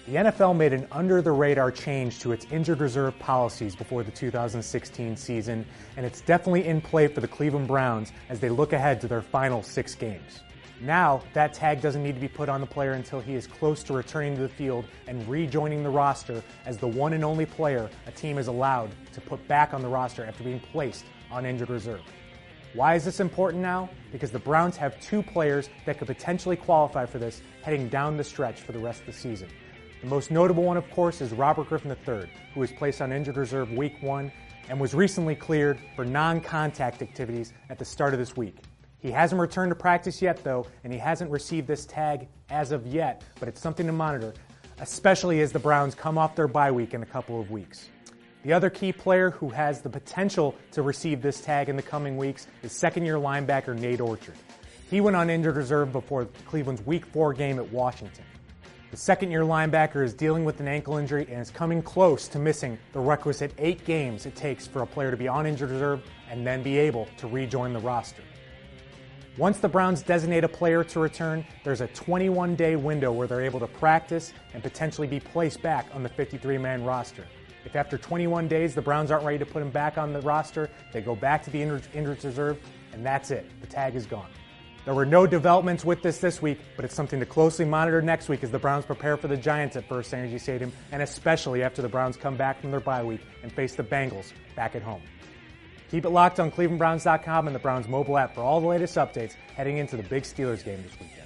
The NFL made an under-the-radar change to its injured reserve policies before the 2016 season, and it's definitely in play for the Cleveland Browns as they look ahead to their final 6 games. Now, that tag doesn't need to be put on the player until he is close to returning to the field and rejoining the roster as the one and only player a team is allowed to put back on the roster after being placed on injured reserve. Why is this important now? Because the Browns have 2 players that could potentially qualify for this heading down the stretch for the rest of the season. The most notable one, of course, is Robert Griffin III, who was placed on injured reserve week 1 and was recently cleared for non-contact activities at the start of this week. He hasn't returned to practice yet, though, and he hasn't received this tag as of yet, but it's something to monitor, especially as the Browns come off their bye week in a couple of weeks. The other key player who has the potential to receive this tag in the coming weeks is second-year linebacker Nate Orchard. He went on injured reserve before Cleveland's Week 4 game at Washington. The second-year linebacker is dealing with an ankle injury and is coming close to missing the requisite 8 games it takes for a player to be on injured reserve and then be able to rejoin the roster. Once the Browns designate a player to return, there's a 21-day window where they're able to practice and potentially be placed back on the 53-man roster. If after 21 days the Browns aren't ready to put him back on the roster, they go back to the injured reserve, and that's it. The tag is gone. There were no developments with this week, but it's something to closely monitor next week as the Browns prepare for the Giants at First Energy Stadium, and especially after the Browns come back from their bye week and face the Bengals back at home. Keep it locked on ClevelandBrowns.com and the Browns mobile app for all the latest updates heading into the big Steelers game this weekend.